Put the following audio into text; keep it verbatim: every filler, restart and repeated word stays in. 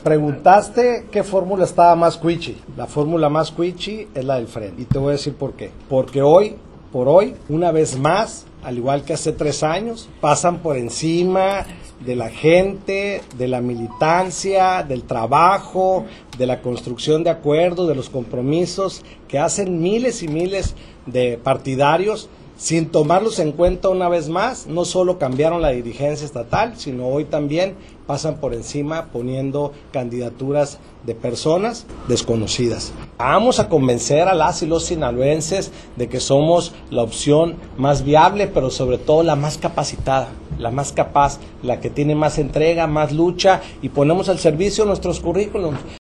Preguntaste qué fórmula estaba más cuichi. La fórmula más cuichi es la del frente. Y te voy a decir por qué. Porque hoy, por hoy, una vez más, al igual que hace tres años, pasan por encima de la gente, de la militancia, del trabajo, de la construcción de acuerdos, de los compromisos que hacen miles y miles de partidarios sin tomarlos en cuenta una vez más. No solo cambiaron la dirigencia estatal, sino hoy también pasan por encima poniendo candidaturas de personas desconocidas. Vamos a convencer a las y los sinaloenses de que somos la opción más viable, pero sobre todo la más capacitada, la más capaz, la que tiene más entrega, más lucha, y ponemos al servicio nuestros currículums.